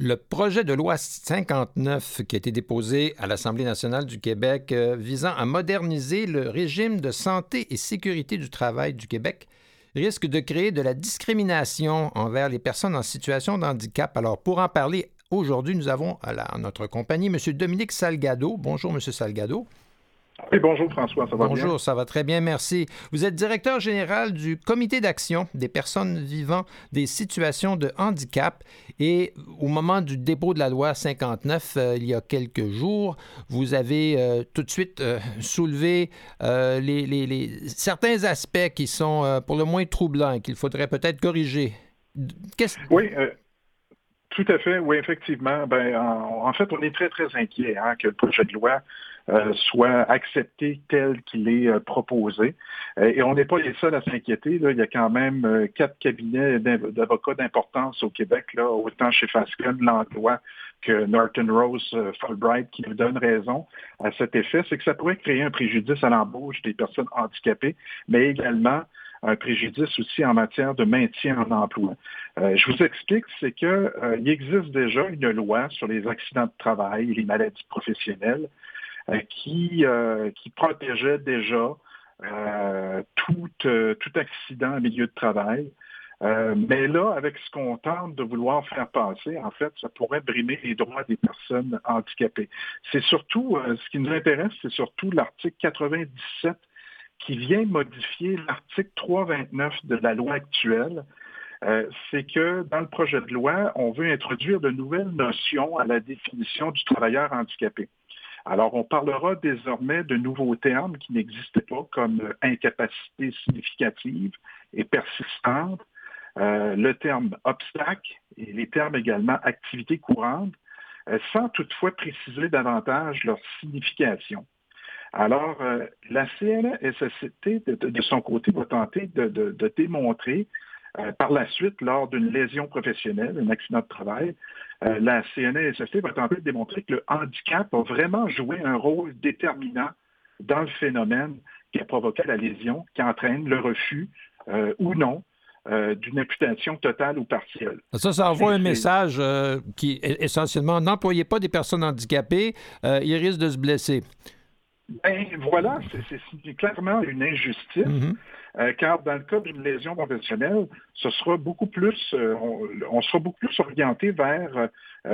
Le projet de loi 59 qui a été déposé à l'Assemblée nationale du Québec visant à moderniser le régime de santé et sécurité du travail du Québec risque de créer de la discrimination envers les personnes en situation de handicap. Alors, pour en parler aujourd'hui, nous avons à notre compagnie M. Dominique Salgado. Bonjour, M. Salgado. Oui, bonjour François, ça va bien? Bonjour, ça va très bien, merci. Vous êtes directeur général du Comité d'action des personnes vivant des situations de handicap et au moment du dépôt de la loi 59, il y a quelques jours, vous avez tout de suite soulevé certains aspects qui sont pour le moins troublants et qu'il faudrait peut-être corriger. Oui, tout à fait, oui, effectivement. En fait, on est très, très inquiet que le projet de loi soit accepté tel qu'il est proposé. Et on n'est pas les seuls à s'inquiéter. Là. Il y a quand même 4 cabinets d'avocats d'importance au Québec, là, autant chez Fasken, l'Emploi que Norton Rose Fulbright, qui nous donnent raison à cet effet. C'est que ça pourrait créer un préjudice à l'embauche des personnes handicapées, mais également un préjudice aussi en matière de maintien en emploi. Je vous explique, c'est qu'il existe déjà une loi sur les accidents de travail et les maladies professionnelles qui protégeait déjà tout accident en milieu de travail. Mais là, avec ce qu'on tente de vouloir faire passer, en fait, ça pourrait brimer les droits des personnes handicapées. C'est surtout, ce qui nous intéresse, c'est surtout l'article 97 qui vient modifier l'article 329 de la loi actuelle. C'est que dans le projet de loi, on veut introduire de nouvelles notions à la définition du travailleur handicapé. Alors, on parlera désormais de nouveaux termes qui n'existaient pas, comme incapacité significative et persistante, le terme obstacle et les termes également activité courante, sans toutefois préciser davantage leur signification. Alors, la CNESST, de son côté, va tenter de démontrer par la suite, lors d'une lésion professionnelle, un accident de travail, la CNESST va tenter de démontrer que le handicap a vraiment joué un rôle déterminant dans le phénomène qui a provoqué la lésion, qui entraîne le refus ou non d'une imputation totale ou partielle. Ça envoie un message qui est essentiellement n'employez pas des personnes handicapées, ils risquent de se blesser. Ben voilà, c'est clairement une injustice, car dans le cas d'une lésion professionnelle, ce sera beaucoup plus, on sera beaucoup plus orienté vers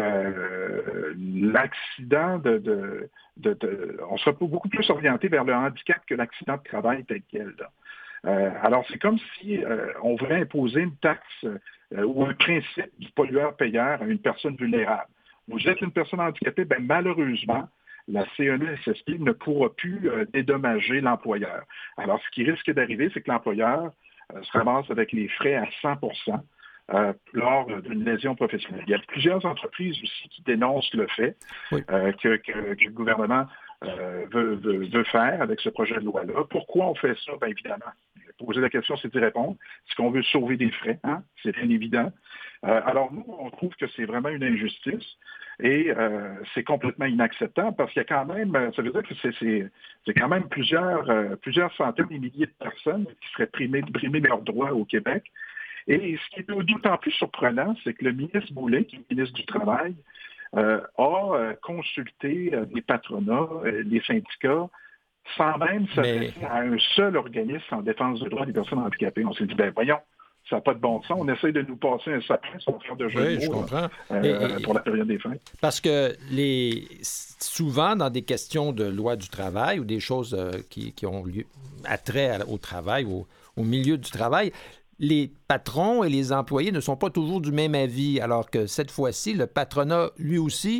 l'accident on sera beaucoup plus orienté vers le handicap que l'accident de travail tel quel. Alors, c'est comme si on voulait imposer une taxe ou un principe du pollueur-payeur à une personne vulnérable. Vous êtes une personne handicapée, ben malheureusement, la CNESST ne pourra plus dédommager l'employeur. Alors, ce qui risque d'arriver, c'est que l'employeur se ramasse avec les frais à 100% lors d'une lésion professionnelle. Il y a plusieurs entreprises aussi qui dénoncent le fait que le gouvernement veut faire avec ce projet de loi-là. Pourquoi on fait ça? Bien évidemment, poser la question, c'est d'y répondre. Est-ce qu'on veut sauver des frais? C'est bien évident. Alors nous, on trouve que c'est vraiment une injustice et c'est complètement inacceptable parce qu'il y a quand même, ça veut dire que c'est quand même plusieurs centaines de milliers de personnes qui seraient brimées leurs droits au Québec. Et ce qui est d'autant plus surprenant, c'est que le ministre Boulay, qui est le ministre du Travail, a consulté les patronats, les syndicats, sans même s'adresser à un seul organisme en défense des droits des personnes handicapées. On s'est dit, ben voyons, ça n'a pas de bon sens. On essaie de nous passer un sapin sur faire de jeux de mots je comprends. Pour la période des fêtes. Parce que souvent, dans des questions de loi du travail ou des choses qui ont attrait au travail, au milieu du travail, les patrons et les employés ne sont pas toujours du même avis, alors que cette fois-ci, le patronat, lui aussi,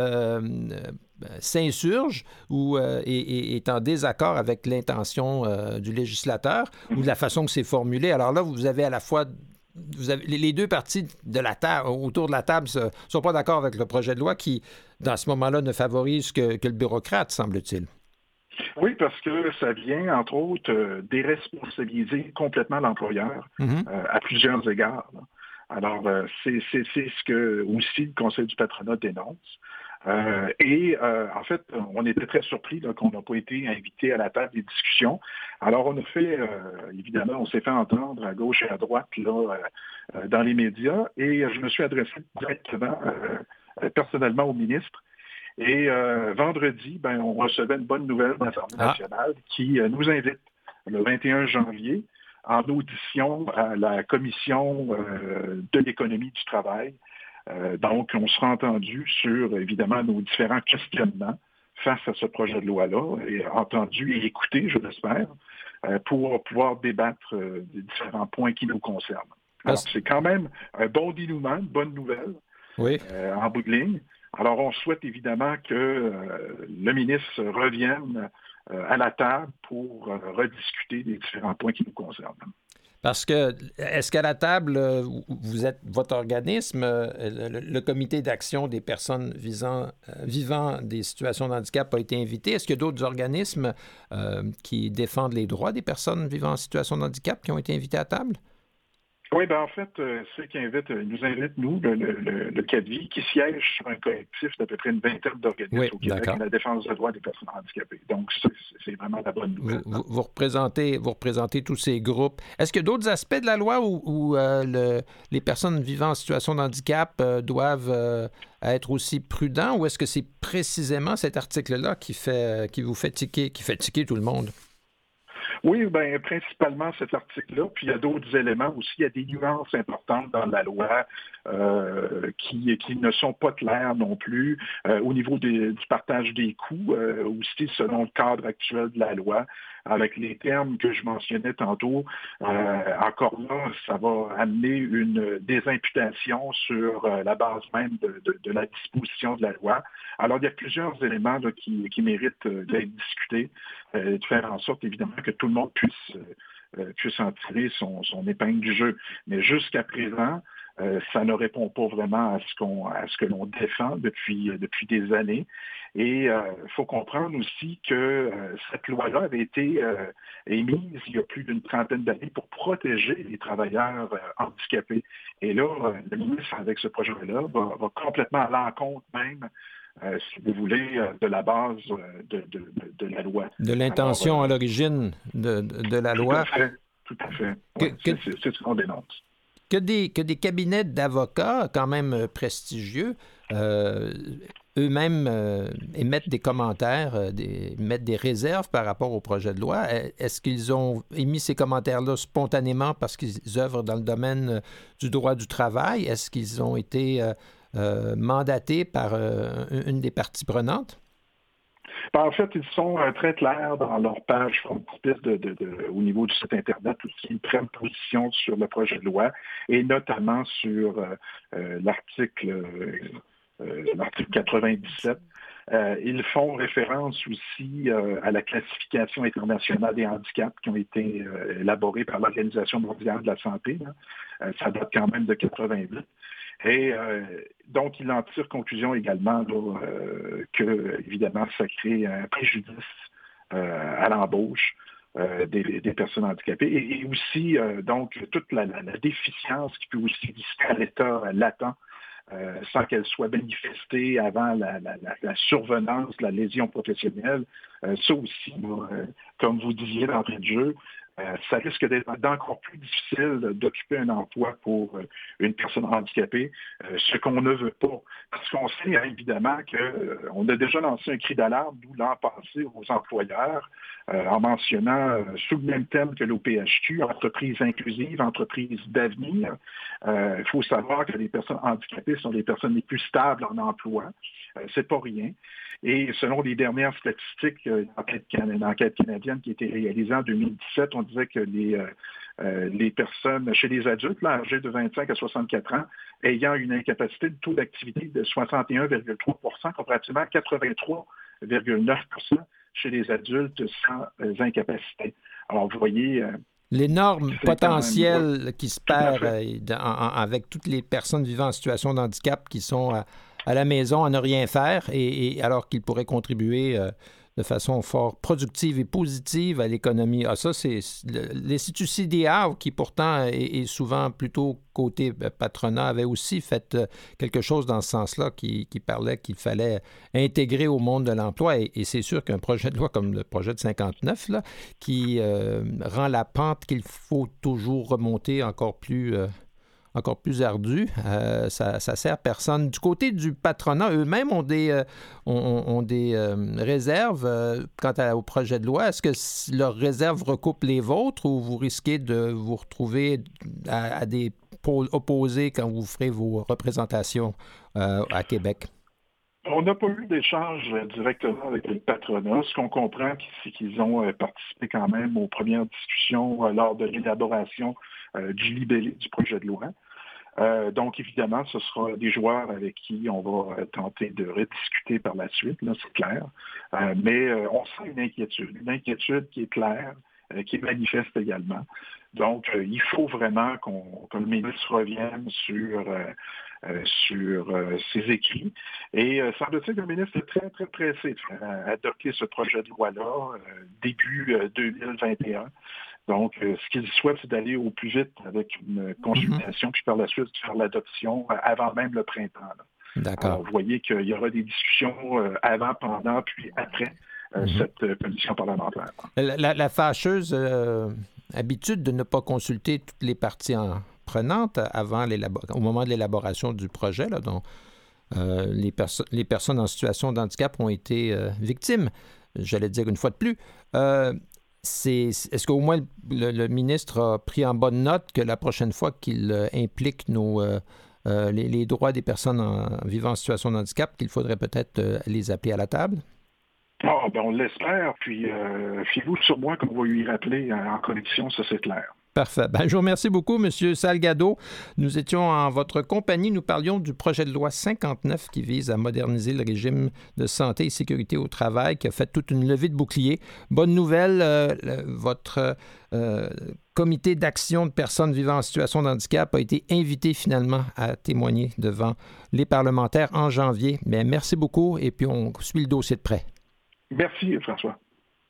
s'insurge ou est en désaccord avec l'intention du législateur ou de la façon que c'est formulé. Alors là, vous avez à la fois les deux parties de la table, autour de la table ne sont pas d'accord avec le projet de loi qui, dans ce moment-là, ne favorise que le bureaucrate, semble-t-il. Oui, parce que ça vient, entre autres, déresponsabiliser complètement l'employeur à plusieurs égards. Là. Alors, c'est ce que aussi le Conseil du patronat dénonce. En fait, on était très surpris là, qu'on n'a pas été invité à la table des discussions. Alors, on a fait, évidemment, on s'est fait entendre à gauche et à droite là, dans les médias et je me suis adressé directement, personnellement au ministre. Et vendredi, on recevait une bonne nouvelle de l'Assemblée nationale qui nous invite le 21 janvier en audition à la commission de l'économie du travail. Donc, on sera entendu sur, évidemment, nos différents questionnements face à ce projet de loi-là, et entendu et écouté, je l'espère, pour pouvoir débattre des différents points qui nous concernent. Alors, c'est quand même un bon dénouement, une bonne nouvelle en bout de ligne. Alors, on souhaite évidemment que le ministre revienne à la table pour rediscuter des différents points qui nous concernent. Parce que, est-ce qu'à la table, vous êtes votre organisme, le comité d'action des personnes vivant des situations de handicap a été invité? Est-ce qu'il y a d'autres organismes qui défendent les droits des personnes vivant en situation de handicap qui ont été invités à table? Oui, en fait, ceux qui nous invitent, nous, le CADVI, qui siège sur un collectif d'à peu près une vingtaine d'organismes au Québec, la défense des droits des personnes handicapées. Donc, c'est vraiment la bonne nouvelle. Vous représentez tous ces groupes. Est-ce qu'il y a d'autres aspects de la loi où les personnes vivant en situation de handicap doivent être aussi prudents, ou est-ce que c'est précisément cet article-là qui vous fait tiquer, qui fait tiquer tout le monde? Oui, principalement cet article-là. Puis il y a d'autres éléments aussi. Il y a des nuances importantes dans la loi qui ne sont pas claires non plus au niveau du partage des coûts, aussi selon le cadre actuel de la loi. Avec les termes que je mentionnais tantôt, encore là, ça va amener une désimputation sur la base même de la disposition de la loi. Alors, il y a plusieurs éléments là, qui méritent d'être discutés, de faire en sorte, évidemment, que tout le monde puisse en tirer son épingle du jeu. Mais jusqu'à présent, ça ne répond pas vraiment à ce que l'on défend depuis des années. Et il faut comprendre aussi que cette loi-là avait été émise il y a plus d'une trentaine d'années pour protéger les travailleurs handicapés. Et là, le ministre, avec ce projet-là, va complètement à l'encontre même, si vous voulez, de la base de la loi. De l'intention à l'origine de la loi. Tout à fait. Ouais, c'est ce qu'on dénonce. Que des cabinets d'avocats quand même prestigieux eux-mêmes émettent des commentaires, émettent des réserves par rapport au projet de loi. Est-ce qu'ils ont émis ces commentaires-là spontanément parce qu'ils œuvrent dans le domaine du droit du travail? Est-ce qu'ils ont été mandatés par une des parties prenantes? En fait, ils sont très clairs dans leur page frontispice au niveau du site Internet où ils prennent position sur le projet de loi et notamment sur l'article 97. Ils font référence aussi à la classification internationale des handicaps qui ont été élaborés par l'Organisation mondiale de la santé. Ça date quand même de 88. Et donc, il en tire conclusion également que, évidemment, ça crée un préjudice à l'embauche des personnes handicapées et aussi, donc, toute la déficience qui peut aussi exister à l'état latent sans qu'elle soit manifestée avant la survenance de la lésion professionnelle. Ça aussi, comme vous disiez d'entrée de jeu, ça risque d'être encore plus difficile d'occuper un emploi pour une personne handicapée, ce qu'on ne veut pas. Parce qu'on sait évidemment qu'on a déjà lancé un cri d'alarme, nous, l'an passé, aux employeurs, en mentionnant, sous le même thème que l'OPHQ, entreprise inclusive, entreprise d'avenir. Il faut savoir que les personnes handicapées sont les personnes les plus stables en emploi. C'est pas rien. Et selon les dernières statistiques, une enquête canadienne qui a été réalisée en 2017, on disait que les personnes chez les adultes là, âgés de 25 à 64 ans ayant une incapacité de taux d'activité de 61,3 comparativement à 83,9 chez les adultes sans incapacité. Alors, vous voyez... l'énorme potentiel qui se perd avec toutes les personnes vivant en situation de handicap qui sont à la maison à ne rien faire, et alors qu'ils pourraient contribuer de façon fort productive et positive à l'économie. Ah, ça, c'est l'Institut CDA, qui pourtant est souvent plutôt côté patronat, avait aussi fait quelque chose dans ce sens-là qui parlait qu'il fallait intégrer au monde de l'emploi. Et c'est sûr qu'un projet de loi comme le projet de 59, là, qui rend la pente qu'il faut toujours remonter encore plus ardu, ça sert personne. Du côté du patronat, eux-mêmes ont des réserves quant au projet de loi. Est-ce que leurs réserves recoupent les vôtres ou vous risquez de vous retrouver à des pôles opposés quand vous ferez vos représentations à Québec? On n'a pas eu d'échange directement avec le patronat. Ce qu'on comprend, c'est qu'ils ont participé quand même aux premières discussions lors de l'élaboration du libellé du projet de loi. Donc, évidemment, ce sera des joueurs avec qui on va tenter de rediscuter par la suite, là, c'est clair. Mais on sent une inquiétude qui est claire, qui est manifeste également. Donc, il faut vraiment que le ministre revienne sur ses écrits. Et semble-t-il que le ministre est très, très pressé de adopter ce projet de loi-là début 2021. Donc, ce qu'il souhaite, c'est d'aller au plus vite avec une consultation, puis par la suite faire l'adoption avant même le printemps. Là. D'accord. Alors, vous voyez qu'il y aura des discussions avant, pendant, puis après cette commission parlementaire. La fâcheuse habitude de ne pas consulter toutes les parties prenantes au moment de l'élaboration du projet, là, dont les personnes en situation de handicap ont été victimes, j'allais dire une fois de plus. Est-ce qu'au moins le ministre a pris en bonne note que la prochaine fois qu'il implique les droits des personnes vivant en situation de handicap, qu'il faudrait peut-être les appeler à la table? On l'espère, puis fiez-vous sur moi qu'on va lui rappeler en connexion, ça c'est clair. Parfait. Je vous remercie beaucoup, M. Salgado. Nous étions en votre compagnie. Nous parlions du projet de loi 59 qui vise à moderniser le régime de santé et sécurité au travail, qui a fait toute une levée de boucliers. Bonne nouvelle, votre comité d'action de personnes vivant en situation de handicap a été invité finalement à témoigner devant les parlementaires en janvier. Mais merci beaucoup et puis on suit le dossier de près. Merci, François.